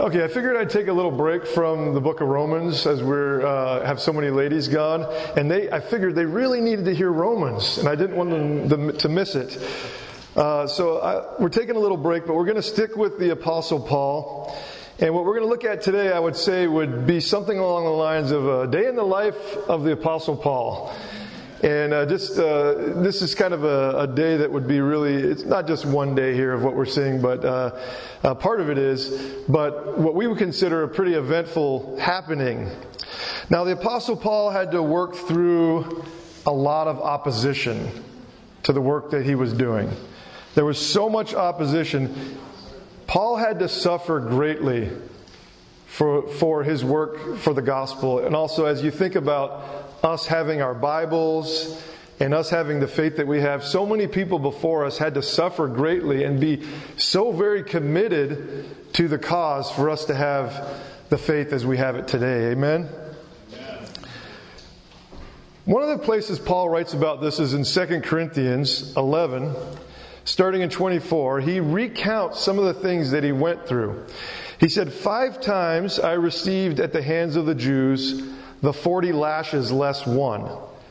Okay, I figured I'd take a little break from the book of Romans as we're have so many ladies gone, and I figured they really needed to hear Romans, and I didn't want them to miss it. We're taking a little break, but we're going to stick with the Apostle Paul. And what we're going to look at today, I would say, would be something along the lines of a day in the life of the Apostle Paul. And this is kind of a day that would be really, it's not just one day here of what we're seeing, but part of it is, but what we would consider a pretty eventful happening. Now, the Apostle Paul had to work through a lot of opposition to the work that he was doing. There was so much opposition. Paul had to suffer greatly for his work for the gospel. And also, as you think about us having our Bibles and us having the faith that we have, so many people before us had to suffer greatly and be so very committed to the cause for us to have the faith as we have it today. Amen? One of the places Paul writes about this is in 2 Corinthians 11, starting in 24. He recounts some of the things that he went through. He said, 5 times I received at the hands of the Jews the 40 lashes less one.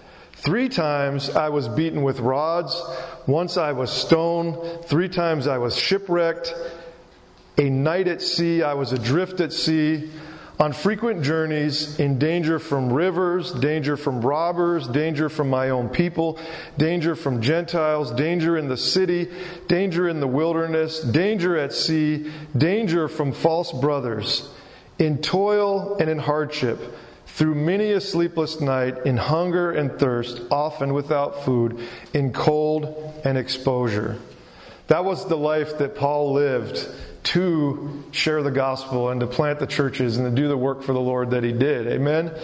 3 times I was beaten with rods. Once I was stoned. 3 times I was shipwrecked. A night at sea, I was adrift at sea. On frequent journeys, in danger from rivers, danger from robbers, danger from my own people, danger from Gentiles, danger in the city, danger in the wilderness, danger at sea, danger from false brothers, in toil and in hardship, through many a sleepless night, in hunger and thirst, often without food, in cold and exposure. That was the life that Paul lived to share the gospel and to plant the churches and to do the work for the Lord that he did. Amen?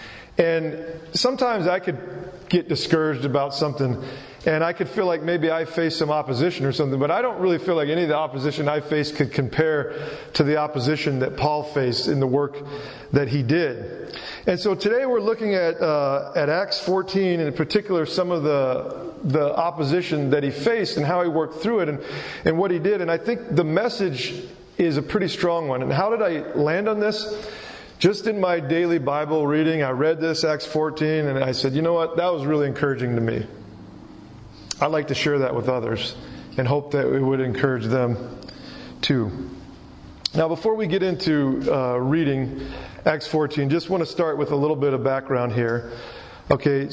And sometimes I could get discouraged about something, and I could feel like maybe I face some opposition or something, but I don't really feel like any of the opposition I faced could compare to the opposition that Paul faced in the work that he did. And so today we're looking at Acts 14, and in particular some of the opposition that he faced and how he worked through it and what he did. And I think the message is a pretty strong one. And how did I land on this? Just in my daily Bible reading, I read this, Acts 14, and I said, you know what? That was really encouraging to me. I'd like to share that with others and hope that it would encourage them too. Now, before we get into reading Acts 14, just want to start with a little bit of background here. Okay,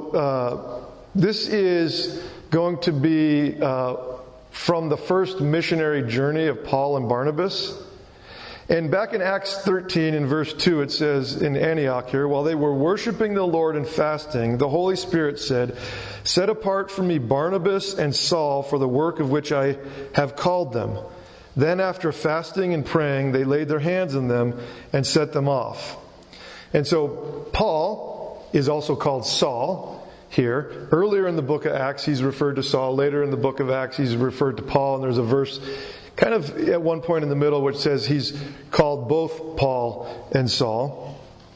so this is going to be from the first missionary journey of Paul and Barnabas. And back in Acts 13 in verse 2, it says in Antioch here, while they were worshiping the Lord and fasting, the Holy Spirit said, set apart for me Barnabas and Saul for the work of which I have called them. Then after fasting and praying, they laid their hands on them and set them off. And so Paul is also called Saul here. Earlier in the book of Acts, he's referred to Saul. Later in the book of Acts, he's referred to Paul. And there's a verse kind of at one point in the middle which says he's called both Paul and Saul.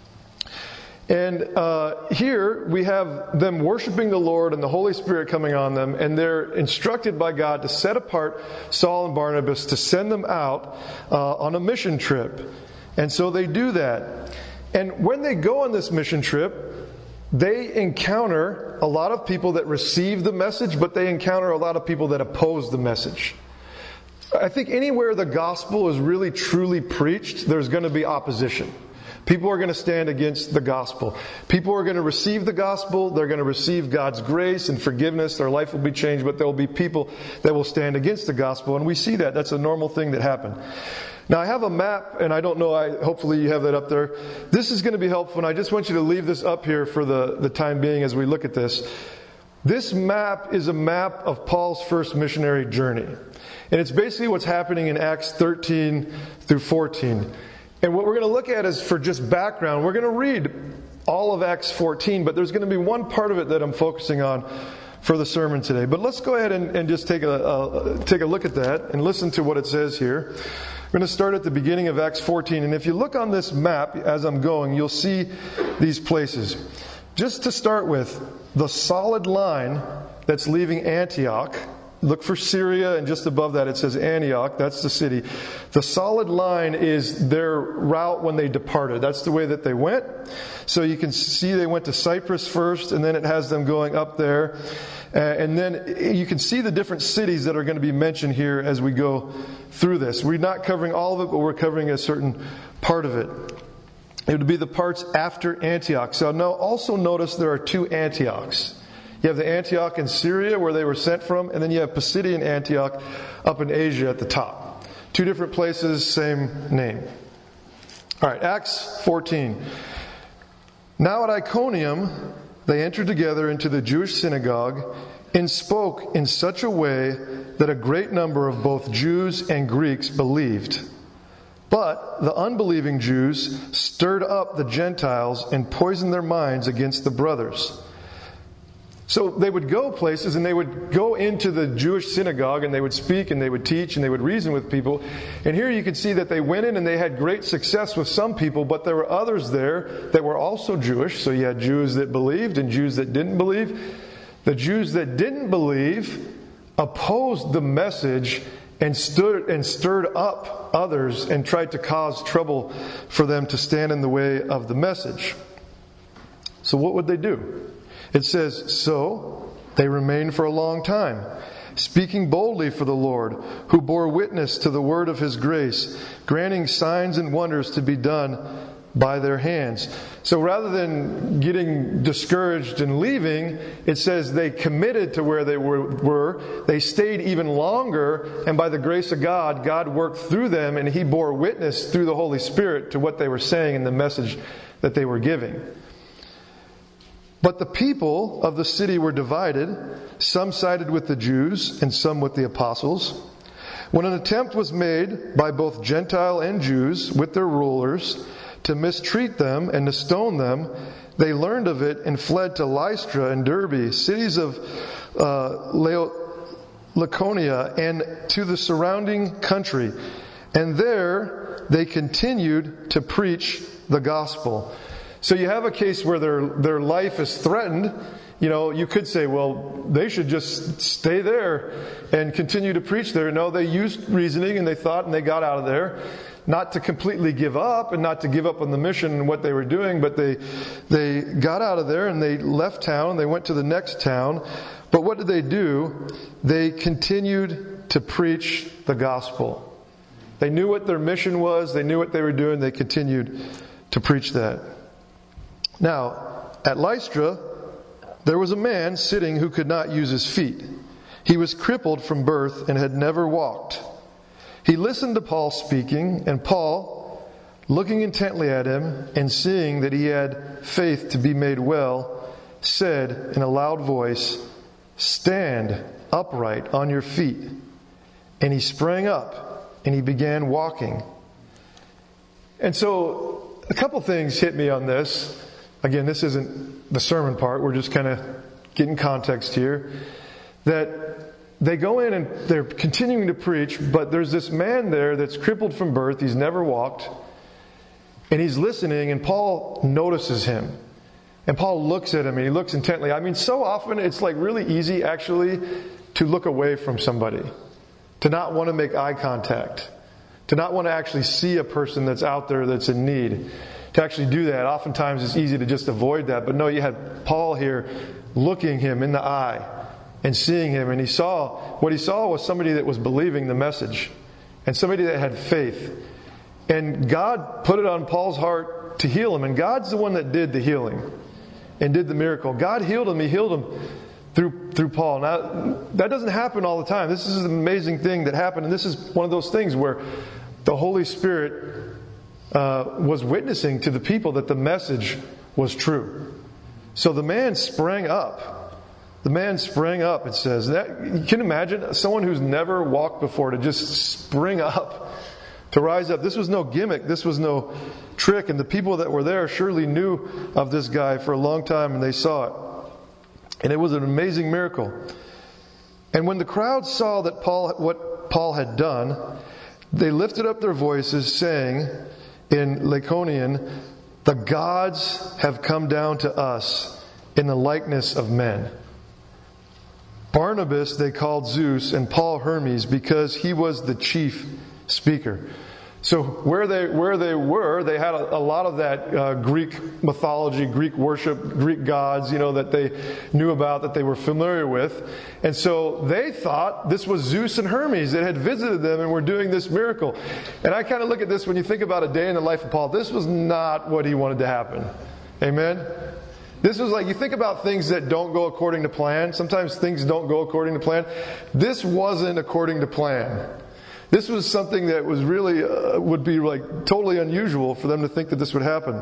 And here we have them worshiping the Lord and the Holy Spirit coming on them, and they're instructed by God to set apart Saul and Barnabas to send them out on a mission trip. And so they do that. And when they go on this mission trip, they encounter a lot of people that receive the message, but they encounter a lot of people that oppose the message. I think anywhere the gospel is really truly preached, there's going to be opposition. People are going to stand against the gospel. People are going to receive the gospel. They're going to receive God's grace and forgiveness. Their life will be changed, but there will be people that will stand against the gospel. And we see that. That's a normal thing that happened. Now I have a map, and I don't know, hopefully you have that up there. This is going to be helpful, and I just want you to leave this up here for the time being as we look at this. This map is a map of Paul's first missionary journey. And it's basically what's happening in Acts 13 through 14. And what we're going to look at is, for just background, we're going to read all of Acts 14, but there's going to be one part of it that I'm focusing on for the sermon today. But let's go ahead and just take a look at that and listen to what it says here. We're going to start at the beginning of Acts 14. And if you look on this map as I'm going, you'll see these places. Just to start with, the solid line that's leaving Antioch look for Syria, and just above that it says Antioch. That's the city. The solid line is their route when they departed. That's the way that they went. So you can see they went to Cyprus first, and then it has them going up there. And then you can see the different cities that are going to be mentioned here as we go through this. We're not covering all of it, but we're covering a certain part of it. It would be the parts after Antioch. So now also notice there are two Antiochs. You have the Antioch in Syria where they were sent from, and then you have Pisidian Antioch up in Asia at the top. Two different places, same name. All right, Acts 14. Now at Iconium, they entered together into the Jewish synagogue and spoke in such a way that a great number of both Jews and Greeks believed. But the unbelieving Jews stirred up the Gentiles and poisoned their minds against the brothers. So they would go places and they would go into the Jewish synagogue and they would speak and they would teach and they would reason with people. And here you can see that they went in and they had great success with some people, but there were others there that were also Jewish. So you had Jews that believed and Jews that didn't believe. The Jews that didn't believe opposed the message and stirred up others and tried to cause trouble for them to stand in the way of the message. So what would they do? It says, so they remained for a long time, speaking boldly for the Lord, who bore witness to the word of His grace, granting signs and wonders to be done by their hands. So rather than getting discouraged and leaving, it says they committed to where they were. They stayed even longer, and by the grace of God, God worked through them, and He bore witness through the Holy Spirit to what they were saying and the message that they were giving. But the people of the city were divided. Some sided with the Jews and some with the apostles. When an attempt was made by both Gentile and Jews with their rulers to mistreat them and to stone them, they learned of it and fled to Lystra and Derbe, cities of Lycaonia, and to the surrounding country. And there they continued to preach the gospel. So you have a case where their life is threatened. You know, you could say, well, they should just stay there and continue to preach there. No, they used reasoning and they thought and they got out of there. Not to completely give up and not to give up on the mission and what they were doing, but they got out of there and they left town and they went to the next town. But what did they do? They continued to preach the gospel. They knew what their mission was. They knew what they were doing. They continued to preach that. Now, at Lystra, there was a man sitting who could not use his feet. He was crippled from birth and had never walked. He listened to Paul speaking, and Paul, looking intently at him and seeing that he had faith to be made well, said in a loud voice, "Stand upright on your feet." And he sprang up and he began walking. And so a couple things hit me on this. Again, this isn't the sermon part. We're just kind of getting context here. That they go in and they're continuing to preach, but there's this man there that's crippled from birth. He's never walked. And he's listening, and Paul notices him. And Paul looks at him, and he looks intently. I mean, so often it's like really easy, actually, to look away from somebody. To not want to make eye contact. To not want to actually see a person that's out there that's in need. To actually do that, oftentimes it's easy to just avoid that. But no, you had Paul here looking him in the eye and seeing him. And what he saw was somebody that was believing the message. And somebody that had faith. And God put it on Paul's heart to heal him. And God's the one that did the healing. And did the miracle. God healed him. He healed him through Paul. Now, that doesn't happen all the time. This is an amazing thing that happened. And this is one of those things where the Holy Spirit was witnessing to the people that the message was true. So the man sprang up. The man sprang up, it says. You can imagine someone who's never walked before to just spring up, to rise up. This was no gimmick. This was no trick. And the people that were there surely knew of this guy for a long time, and they saw it. And it was an amazing miracle. And when the crowd saw that what Paul had done, they lifted up their voices, saying in Lycaonian, "The gods have come down to us in the likeness of men." Barnabas they called Zeus, and Paul Hermes, because he was the chief speaker. So where they were, they had a lot of that Greek mythology, Greek worship, Greek gods, that they knew about, that they were familiar with. And so they thought this was Zeus and Hermes that had visited them and were doing this miracle. And I kind of look at this when you think about a day in the life of Paul. This was not what he wanted to happen. Amen? This was like, you think about things that don't go according to plan. Sometimes things don't go according to plan. This wasn't according to plan. This was something that was really, would be like totally unusual for them to think that this would happen.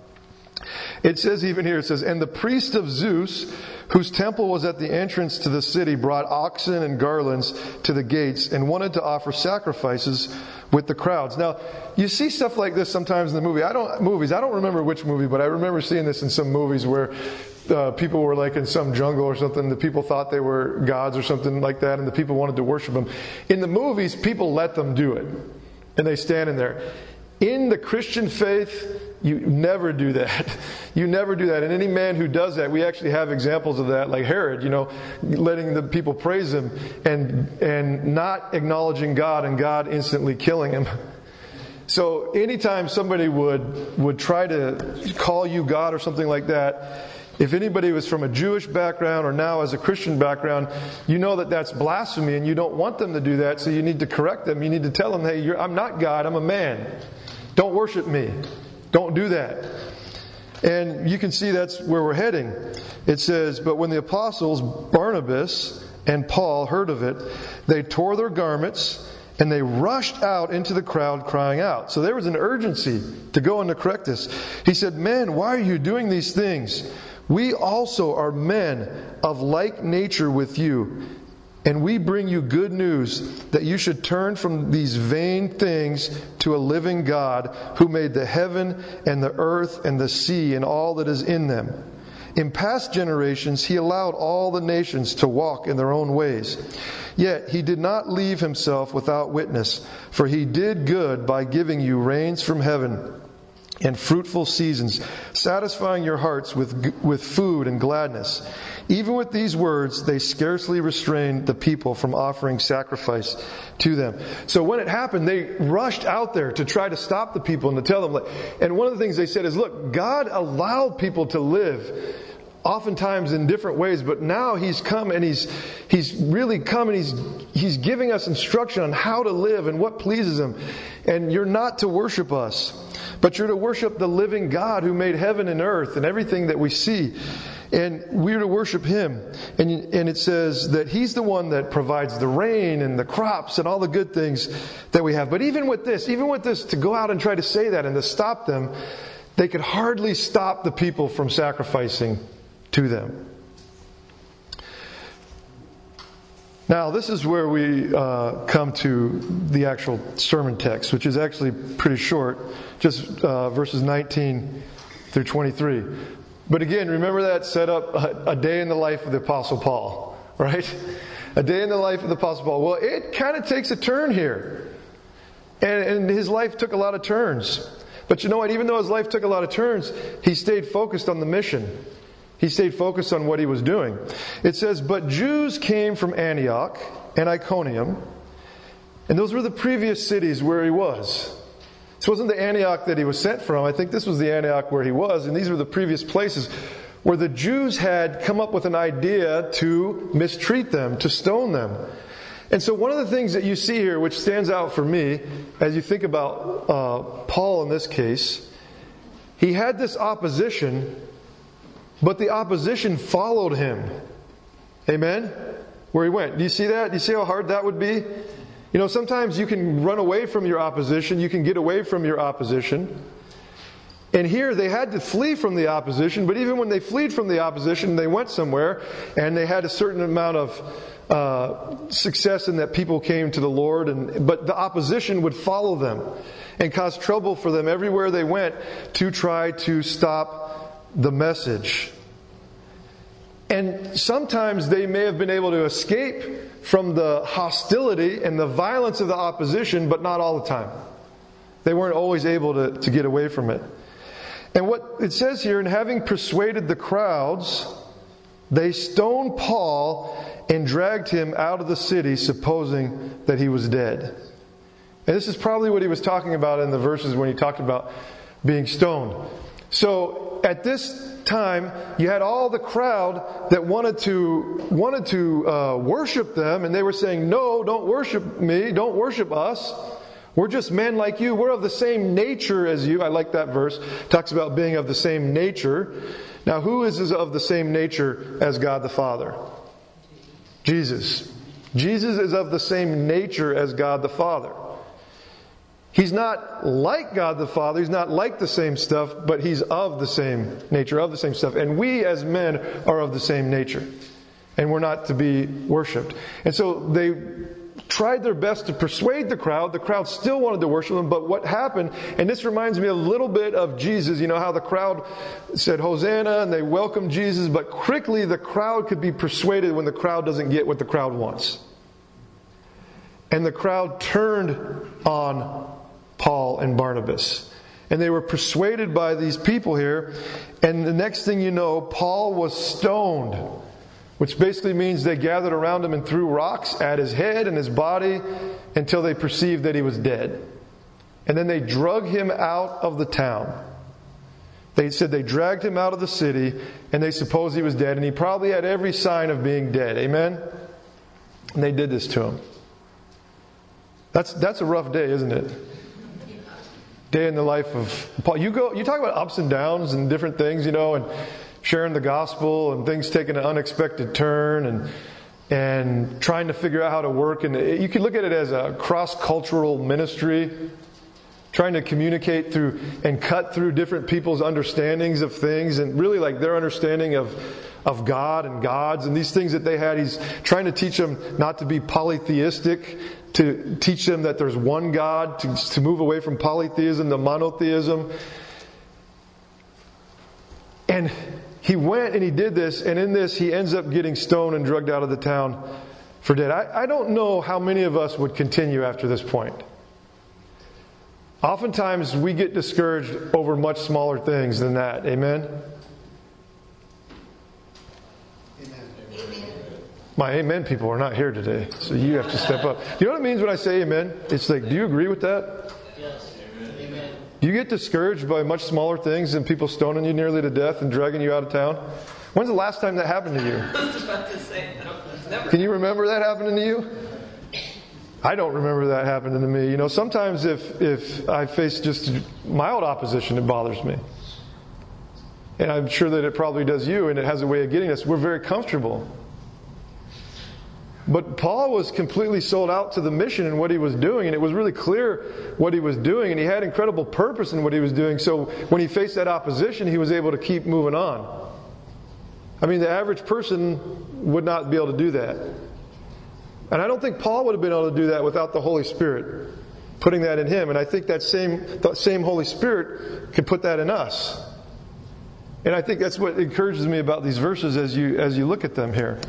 It says even here, it says, and the priest of Zeus, whose temple was at the entrance to the city, brought oxen and garlands to the gates and wanted to offer sacrifices with the crowds. Now, you see stuff like this sometimes in the movie. I don't remember which movie, but I remember seeing this in some movies where people were like in some jungle or something. The people thought they were gods or something like that, and the people wanted to worship them. In the movies, people let them do it, and they stand in there. In the Christian faith, you never do that. You never do that. And any man who does that, we actually have examples of that, like Herod, letting the people praise him and not acknowledging God, and God instantly killing him. So anytime somebody would try to call you God or something like that, if anybody was from a Jewish background or now as a Christian background, you know that that's blasphemy, and you don't want them to do that, so you need to correct them. You need to tell them, hey, I'm not God, I'm a man. Don't worship me. Don't do that. And you can see that's where we're heading. It says, but when the apostles Barnabas and Paul heard of it, they tore their garments and they rushed out into the crowd crying out. So there was an urgency to go and to correct this. He said, men, why are you doing these things? We also are men of like nature with you, and we bring you good news that you should turn from these vain things to a living God who made the heaven and the earth and the sea and all that is in them. In past generations, He allowed all the nations to walk in their own ways. Yet He did not leave Himself without witness, for He did good by giving you rains from heaven and fruitful seasons, satisfying your hearts with food and gladness. Even with these words, they scarcely restrained the people from offering sacrifice to them. So when it happened, they rushed out there to try to stop the people and to tell them. And one of the things they said is, look, God allowed people to live oftentimes in different ways, but now He's come and He's really come and He's giving us instruction on how to live and what pleases Him. And you're not to worship us, but you're to worship the living God who made heaven and earth and everything that we see. And we're to worship Him. And it says that He's the one that provides the rain and the crops and all the good things that we have. But even with this, to go out and try to say that and to stop them, they could hardly stop the people from sacrificing to them. Now, this is where we come to the actual sermon text, which is actually pretty short, just verses 19 through 23. But again, remember that set up a day in the life of the Apostle Paul, right? A day in the life of the Apostle Paul. Well, it kind of takes a turn here. And his life took a lot of turns. But you know what? Even though his life took a lot of turns, he stayed focused on the mission. He stayed focused on what he was doing. It says, but Jews came from Antioch and Iconium, and those were the previous cities where he was. This wasn't the Antioch that he was sent from. I think this was the Antioch where he was, and these were the previous places where the Jews had come up with an idea to mistreat them, to stone them. And so one of the things that you see here, which stands out for me, as you think about Paul in this case, he had this opposition, but the opposition followed him. Amen? Where he went. Do you see that? Do you see how hard that would be? You know, sometimes you can run away from your opposition. You can get away from your opposition. And here they had to flee from the opposition, but even when they fled from the opposition, they went somewhere and they had a certain amount of success in that people came to the Lord. But the opposition would follow them and cause trouble for them everywhere they went to try to stop the message. And sometimes they may have been able to escape from the hostility and the violence of the opposition, but not all the time. They weren't always able to get away from it. And what it says here, and having persuaded the crowds, They stoned Paul and dragged him out of the city, supposing that he was dead. And this is probably what he was talking about in the verses when he talked about being stoned. So at this time, you had all the crowd that wanted to worship them, and they were saying, "No, don't worship me, don't worship us. We're just men like you. We're of the same nature as you." I like that verse. It talks about being of the same nature. Now, who is of the same nature as God the Father? Jesus. Jesus is of the same nature as God the Father. He's not like God the Father. He's not like the same stuff, but He's of the same nature, of the same stuff. And we as men are of the same nature. And we're not to be worshipped. And so they tried their best to persuade the crowd. The crowd still wanted to worship Him, but what happened, and this reminds me a little bit of Jesus, you know how the crowd said Hosanna and they welcomed Jesus, but quickly the crowd could be persuaded when the crowd doesn't get what the crowd wants. And the crowd turned on Paul and Barnabas. And they were persuaded by these people here. And the next thing you know, Paul was stoned. Which basically means they gathered around him and threw rocks at his head and his body until they perceived that he was dead. And then they drug him out of the town. They said they dragged him out of the city and they supposed he was dead. And he probably had every sign of being dead. Amen? And they did this to him. That's a rough day, isn't it? Day in the life of Paul. You talk about ups and downs and different things, you know, and sharing the gospel and things taking an unexpected turn and trying to figure out how to work. And you can look at it as a cross-cultural ministry, trying to communicate through and cut through different people's understandings of things and really like their understanding of God and gods and these things that they had. He's trying to teach them not to be polytheistic, to teach them that there's one God, to move away from polytheism to monotheism. And he went and he did this, and in this he ends up getting stoned and dragged out of the town for dead. I don't know how many of us would continue after this point. Oftentimes we get discouraged over much smaller things than that. Amen? My amen people are not here today, so you have to step up. You know what it means when I say amen? It's like, do you agree with that? Yes. Amen. Do you get discouraged by much smaller things than people stoning you nearly to death and dragging you out of town? When's the last time that happened to you? I was about to say, never. Can you remember that happening to you? I don't remember that happening to me. You know, sometimes if I face just mild opposition, it bothers me. And I'm sure that it probably does you, and it has a way of getting us. We're very comfortable. But Paul was completely sold out to the mission and what he was doing, and it was really clear what he was doing, and he had incredible purpose in what he was doing. So when he faced that opposition, he was able to keep moving on. I mean, the average person would not be able to do that. And I don't think Paul would have been able to do that without the Holy Spirit putting that in him. And I think that same Holy Spirit can put that in us. And I think that's what encourages me about these verses as you look at them here.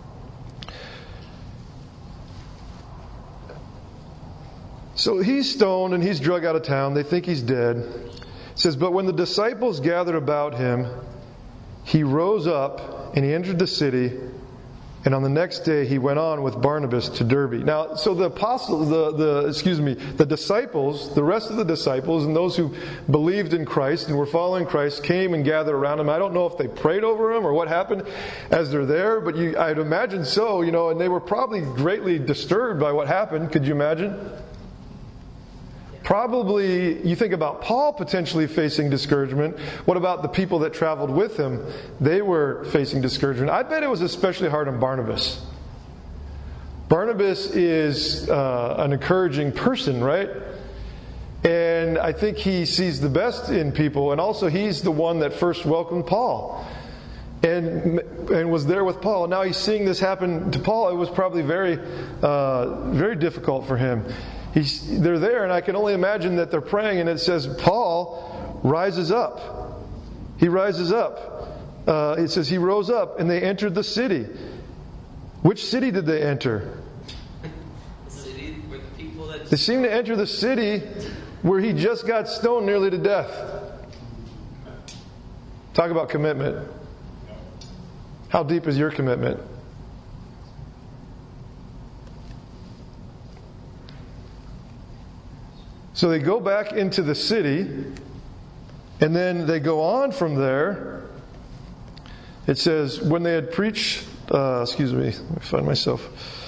So he's stoned and he's dragged out of town. They think he's dead. It says, but when the disciples gathered about him, he rose up and he entered the city. And on the next day, he went on with Barnabas to Derbe. Now, so the apostles, the disciples, the rest of the disciples and those who believed in Christ and were following Christ came and gathered around him. I don't know if they prayed over him or what happened as they're there, but I'd imagine so, and they were probably greatly disturbed by what happened. Could you imagine? Probably, you think about Paul potentially facing discouragement. What about the people that traveled with him? They were facing discouragement. I bet it was especially hard on Barnabas. Barnabas is an encouraging person, right? And I think he sees the best in people. And also he's the one that first welcomed Paul. And was there with Paul. Now he's seeing this happen to Paul. It was probably very, very difficult for him. They're there, and I can only imagine that they're praying, and it says Paul rises up. He rises up. It says he rose up, and they entered the city. Which city did they enter? The city where the people that... They seem to enter the city where he just got stoned nearly to death. Talk about commitment. How deep is your commitment? So they go back into the city, and then they go on from there. It says, when they had preached, let me find myself.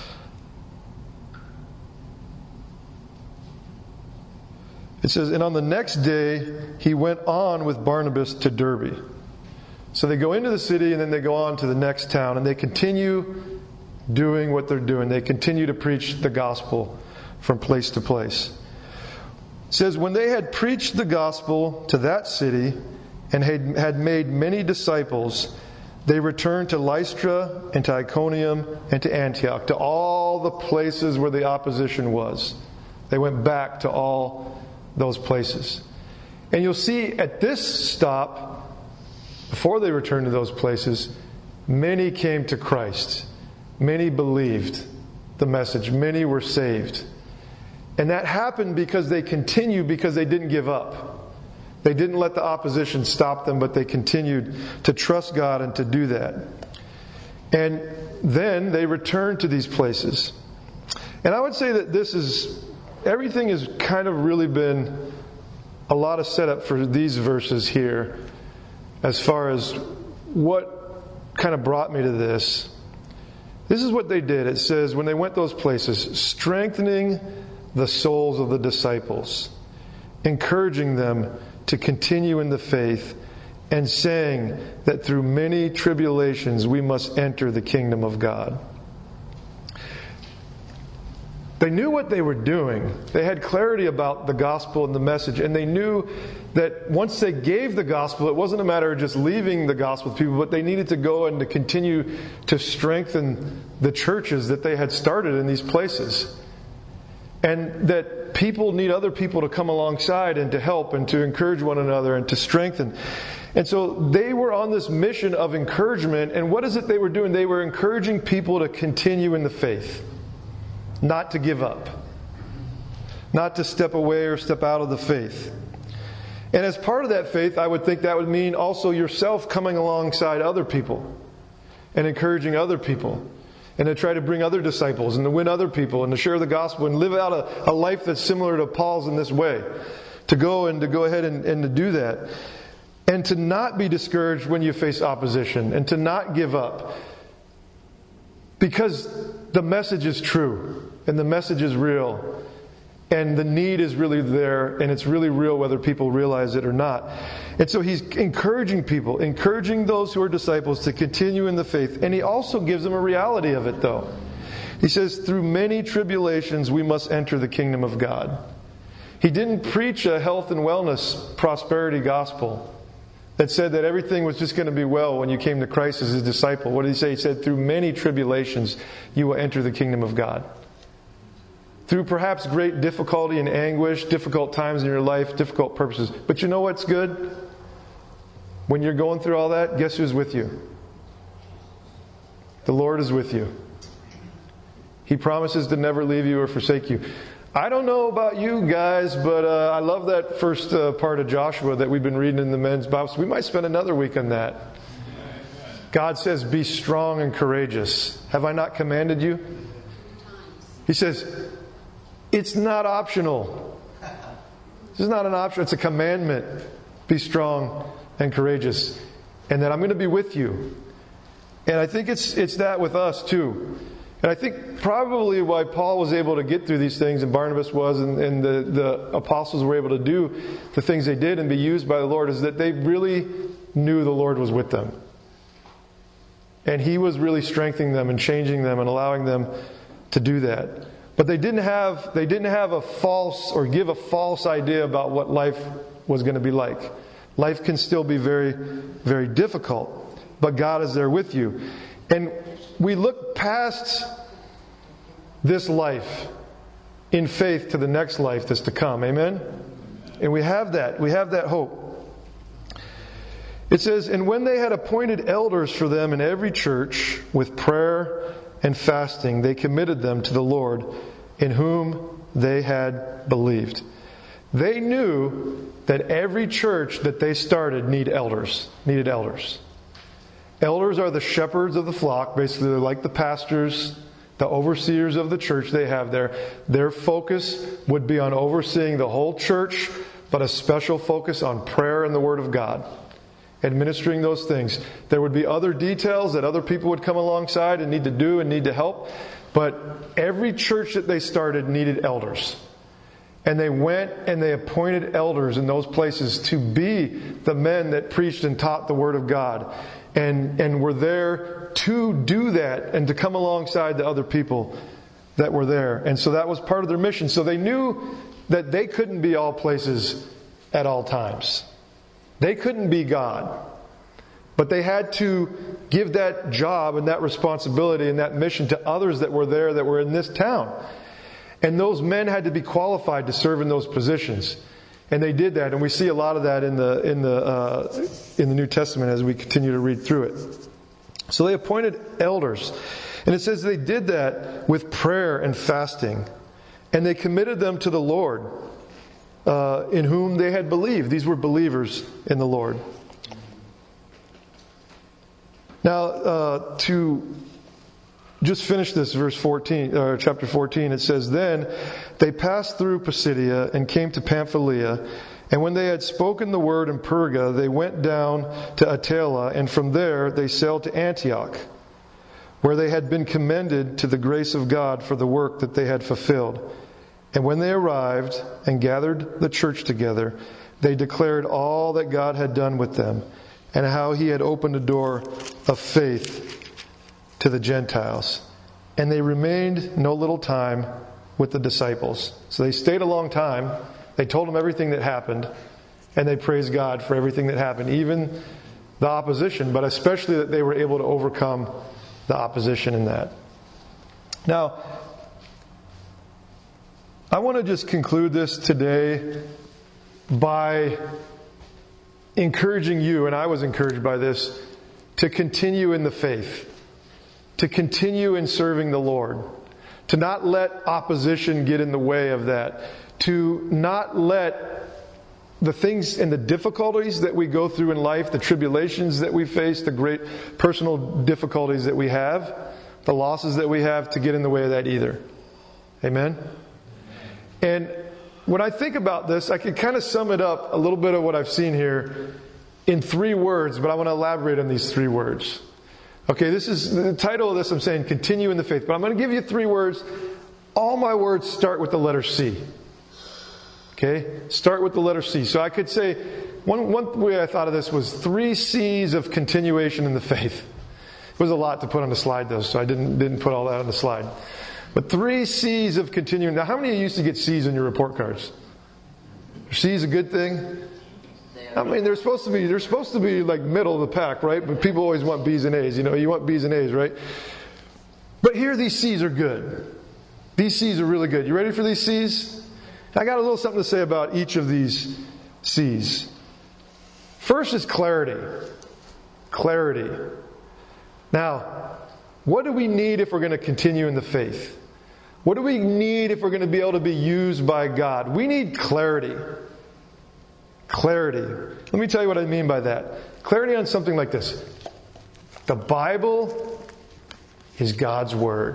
It says, and on the next day, he went on with Barnabas to Derbe. So they go into the city, and then they go on to the next town, and they continue doing what they're doing. They continue to preach the gospel from place to place. It says, when they had preached the gospel to that city and had made many disciples, they returned to Lystra and to Iconium and to Antioch, to all the places where the opposition was. They went back to all those places. And you'll see at this stop, before they returned to those places, many came to Christ. Many believed the message. Many were saved. And that happened because they continued, because they didn't give up. They didn't let the opposition stop them, but they continued to trust God and to do that. And then they returned to these places. And I would say that everything has kind of really been a lot of setup for these verses here, as far as what kind of brought me to this. This is what they did. It says, when they went those places, strengthening the souls of the disciples, encouraging them to continue in the faith, and saying that through many tribulations we must enter the kingdom of God. They knew what they were doing. They had clarity about the gospel and the message, and they knew that once they gave the gospel, it wasn't a matter of just leaving the gospel with people, but they needed to go and to continue to strengthen the churches that they had started in these places. And that people need other people to come alongside and to help and to encourage one another and to strengthen. And so they were on this mission of encouragement. And what is it they were doing? They were encouraging people to continue in the faith. Not to give up. Not to step away or step out of the faith. And as part of that faith, I would think that would mean also yourself coming alongside other people and encouraging other people. And to try to bring other disciples and to win other people and to share the gospel and live out a life that's similar to Paul's in this way. To go ahead and to do that. And to not be discouraged when you face opposition. And to not give up. Because the message is true. And the message is real. And the need is really there, and it's really real whether people realize it or not. And so he's encouraging people, encouraging those who are disciples to continue in the faith. And he also gives them a reality of it, though. He says, through many tribulations we must enter the kingdom of God. He didn't preach a health and wellness prosperity gospel that said that everything was just going to be well when you came to Christ as his disciple. What did he say? He said, through many tribulations you will enter the kingdom of God. Through perhaps great difficulty and anguish, difficult times in your life, difficult purposes. But you know what's good? When you're going through all that, guess who's with you? The Lord is with you. He promises to never leave you or forsake you. I don't know about you guys, but I love that first part of Joshua that we've been reading in the men's Bible. So we might spend another week on that. God says, be strong and courageous. Have I not commanded you? He says, it's not optional. This is not an option. It's a commandment. Be strong and courageous. And that I'm going to be with you. And I think it's that with us too. And I think probably why Paul was able to get through these things, and Barnabas was, and the apostles were able to do the things they did and be used by the Lord, is that they really knew the Lord was with them. And He was really strengthening them and changing them and allowing them to do that. But they didn't have a false or give a false idea about what life was going to be like. Life can still be very, very difficult, but God is there with you. And we look past this life in faith to the next life that's to come. Amen? And we have that. We have that hope. It says, and when they had appointed elders for them in every church with prayer and fasting, they committed them to the Lord in whom they had believed. They knew that every church that they started needed elders. Elders are the shepherds of the flock. Basically, they're like the pastors, the overseers of the church they have there. Their focus would be on overseeing the whole church, but a special focus on prayer and the Word of God. Administering those things. There would be other details that other people would come alongside and need to do and need to help. But every church that they started needed elders. And they went and they appointed elders in those places to be the men that preached and taught the Word of God. And were there to do that and to come alongside the other people that were there. And so that was part of their mission. So they knew that they couldn't be all places at all times. They couldn't be God. But they had to give that job and that responsibility and that mission to others that were there, that were in this town. And those men had to be qualified to serve in those positions. And they did that, and we see a lot of that in the New Testament as we continue to read through it. So they appointed elders. And it says they did that with prayer and fasting. And they committed them to the Lord, in whom they had believed. These were believers in the Lord. Now, to just finish this verse 14, or chapter 14, it says, Then they passed through Pisidia and came to Pamphylia. And when they had spoken the word in Perga, they went down to Attila, and from there they sailed to Antioch, where they had been commended to the grace of God for the work that they had fulfilled. And when they arrived and gathered the church together, they declared all that God had done with them, and how He had opened a door of faith to the Gentiles. And they remained no little time with the disciples. So they stayed a long time. They told them everything that happened, and they praised God for everything that happened, even the opposition, but especially that they were able to overcome the opposition in that. Now, I want to just conclude this today by encouraging you, and I was encouraged by this, to continue in the faith, to continue in serving the Lord, to not let opposition get in the way of that, to not let the things and the difficulties that we go through in life, the tribulations that we face, the great personal difficulties that we have, the losses that we have, to get in the way of that either. Amen? And when I think about this, I can kind of sum it up, a little bit of what I've seen here, in 3 words, but I want to elaborate on these 3 words. Okay, this is the title of this. I'm saying continue in the faith, but I'm going to give you 3 words. All my words start with the letter C. Okay, start with the letter C. So I could say one way I thought of this was 3 C's of continuation in the faith. It was a lot to put on the slide, though, so I didn't put all that on the slide. But 3 C's of continuing. Now, how many of you used to get C's on your report cards? Are C's a good thing? I mean, they're supposed to be like middle of the pack, right? But people always want B's and A's. You know, you want B's and A's, right? But here, these C's are good. These C's are really good. You ready for these C's? I got a little something to say about each of these C's. First is clarity. Clarity. Now, what do we need if we're going to continue in the faith? What do we need if we're going to be able to be used by God? We need clarity. Clarity. Let me tell you what I mean by that. Clarity on something like this. The Bible is God's Word.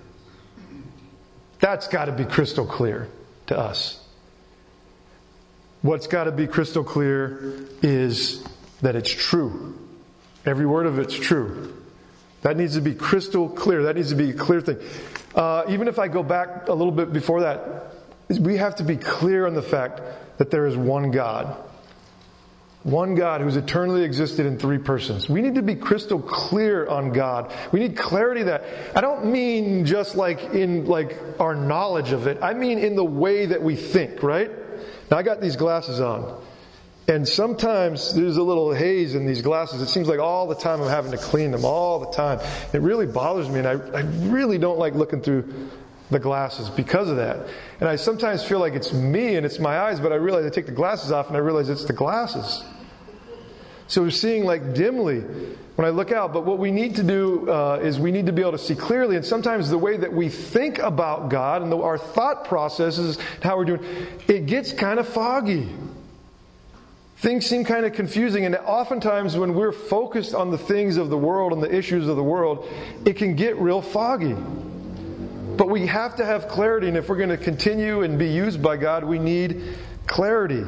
That's got to be crystal clear to us. What's got to be crystal clear is that it's true. Every word of it's true. That needs to be crystal clear. That needs to be a clear thing. Even if I go back a little bit before that, we have to be clear on the fact that there is one God. One God who's eternally existed in 3 persons. We need to be crystal clear on God. We need clarity that, I don't mean just like in like our knowledge of it. I mean in the way that we think, right? Now I got these glasses on. And sometimes there's a little haze in these glasses. It seems like all the time I'm having to clean them all the time. It really bothers me, and I really don't like looking through the glasses because of that. And I sometimes feel like it's me and it's my eyes, but I realize I take the glasses off and I realize it's the glasses. So we're seeing like dimly when I look out. But what we need to do is we need to be able to see clearly. And sometimes the way that we think about God and our thought processes, how we're doing, it gets kind of foggy. things seem kind of confusing, and oftentimes when we're focused on the things of the world and the issues of the world, it can get real foggy. But we have to have clarity, and if we're going to continue and be used by God, we need clarity.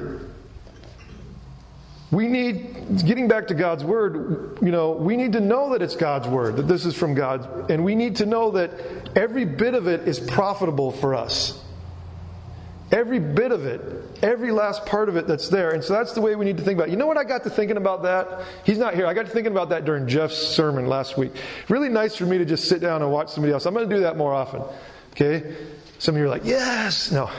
We need, getting back to God's Word, we need to know that it's God's Word, that this is from God, and we need to know that every bit of it is profitable for us. Every bit of it, every last part of it that's there. And so that's the way we need to think about it. You know what I got to thinking about that? He's not here. I got to thinking about that during Jeff's sermon last week. Really nice for me to just sit down and watch somebody else. I'm going to do that more often. Okay? Some of you are like, yes! No.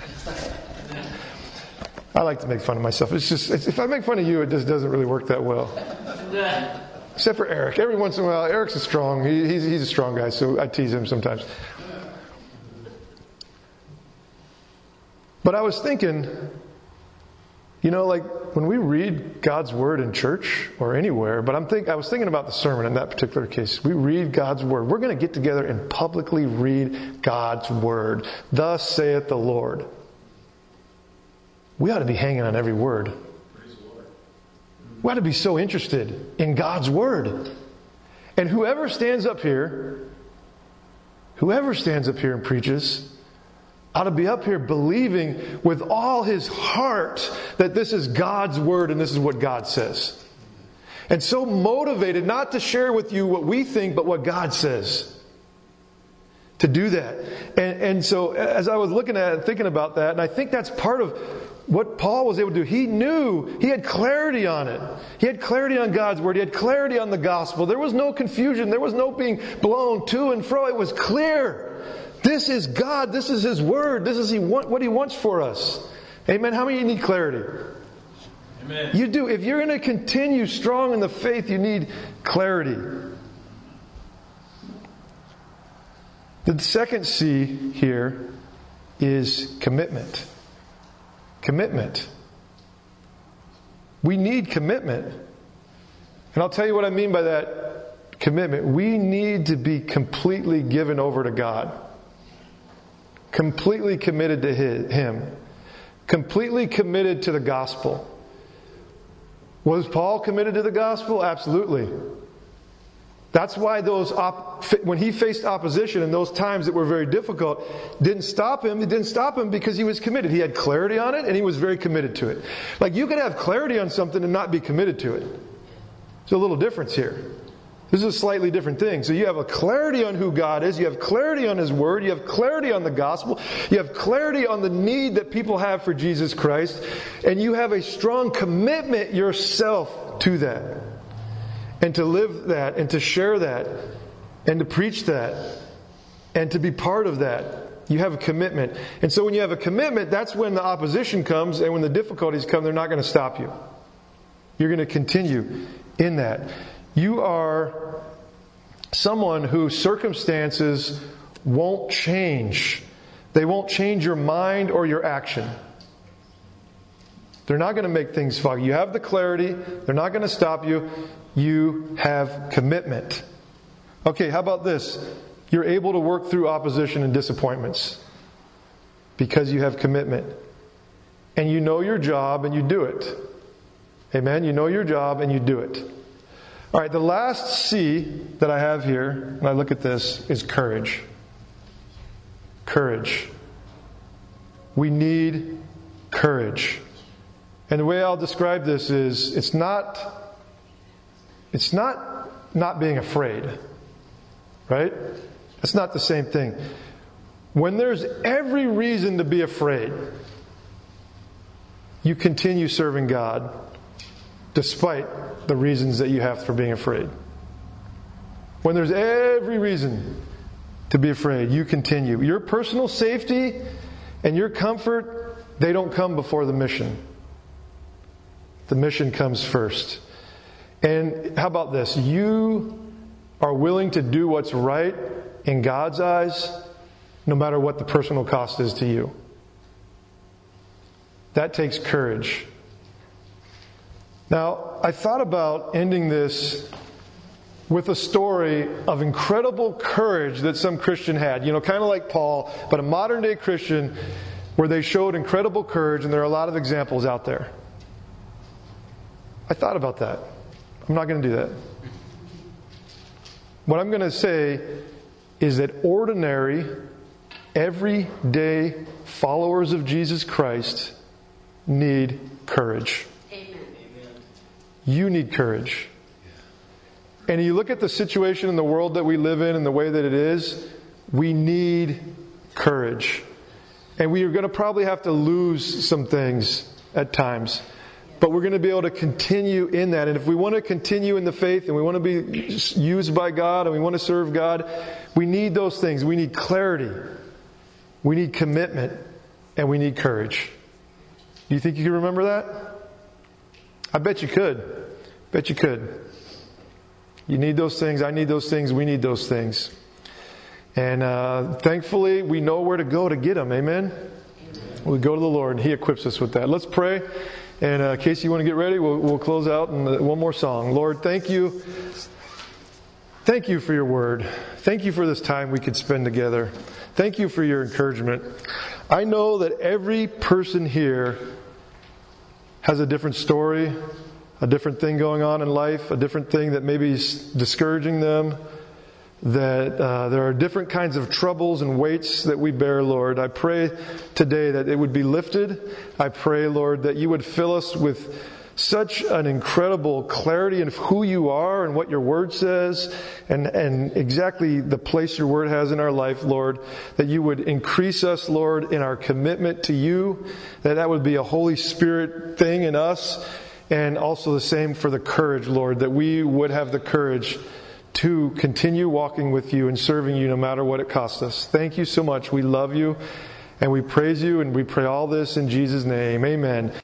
I like to make fun of myself. If I make fun of you, it just doesn't really work that well. Except for Eric. Every once in a while, Eric's strong. He's a strong guy, so I tease him sometimes. But I was thinking, like when we read God's Word in church or anywhere, but I was thinking about the sermon in that particular case. We read God's Word. We're going to get together and publicly read God's Word. Thus saith the Lord. We ought to be hanging on every word. We ought to be so interested in God's Word. And whoever stands up here and preaches, ought to be up here believing with all his heart that this is God's Word and this is what God says. And so motivated not to share with you what we think, but what God says. To do that. And so as I was looking at it, thinking about that, and I think that's part of what Paul was able to do. He knew, he had clarity on it. He had clarity on God's Word. He had clarity on the gospel. There was no confusion. There was no being blown to and fro. It was clear. This is God. This is His Word. This is what He wants for us. Amen. How many of you need clarity? Amen. You do. If you're going to continue strong in the faith, you need clarity. The second C here is commitment. Commitment. We need commitment. And I'll tell you what I mean by that commitment. We need to be completely given over to God. Completely committed to Him. Completely committed to the gospel. Was Paul committed to the gospel? Absolutely. That's why when he faced opposition in those times that were very difficult, didn't stop him. It didn't stop him because he was committed. He had clarity on it and he was very committed to it. Like you could have clarity on something and not be committed to it. There's a little difference here. This is a slightly different thing. So you have a clarity on who God is. You have clarity on His Word. You have clarity on the gospel. You have clarity on the need that people have for Jesus Christ. And you have a strong commitment yourself to that. And to live that. And to share that. And to preach that. And to be part of that. You have a commitment. And so when you have a commitment, that's when the opposition comes. And when the difficulties come, they're not going to stop you. You're going to continue in that. You are someone whose circumstances won't change. They won't change your mind or your action. They're not going to make things foggy. You have the clarity. They're not going to stop you. You have commitment. Okay, how about this? You're able to work through opposition and disappointments because you have commitment. And you know your job and you do it. Amen? You know your job and you do it. All right, the last C that I have here, when I look at this, is courage. Courage. We need courage. And the way I'll describe this is, it's not being afraid. Right? It's not the same thing. When there's every reason to be afraid, you continue serving God despite the reasons that you have for being afraid. When there's every reason to be afraid, you continue. Your personal safety and your comfort, they don't come before the mission. The mission comes first. And how about this? You are willing to do what's right in God's eyes, no matter what the personal cost is to you. That takes courage. Now, I thought about ending this with a story of incredible courage that some Christian had. You know, kind of like Paul, but a modern day Christian where they showed incredible courage, and there are a lot of examples out there. I thought about that. I'm not going to do that. What I'm going to say is that ordinary, everyday followers of Jesus Christ need courage. Amen. You need courage. And you look at the situation in the world that we live in and the way that it is, we need courage. And we are going to probably have to lose some things at times. But we're going to be able to continue in that. And if we want to continue in the faith and we want to be used by God and we want to serve God, we need those things. We need clarity. We need commitment. And we need courage. Do you think you can remember that? I bet you could. Bet you could. You need those things. I need those things. We need those things. And thankfully, we know where to go to get them. Amen? We go to the Lord and He equips us with that. Let's pray. And Casey, you want to get ready? We'll close out in one more song. Lord, thank you. Thank you for your word. Thank you for this time we could spend together. Thank you for your encouragement. I know that every person here has a different story, a different thing going on in life, a different thing that maybe is discouraging them, that there are different kinds of troubles and weights that we bear, Lord. I pray today that it would be lifted. I pray, Lord, that you would fill us with such an incredible clarity of who you are and what your word says and exactly the place your word has in our life, Lord, that you would increase us, Lord, in our commitment to you, that would be a Holy Spirit thing in us, and also the same for the courage, Lord, that we would have the courage to continue walking with you and serving you no matter what it costs us. Thank you so much. We love you and we praise you and we pray all this in Jesus' name. Amen.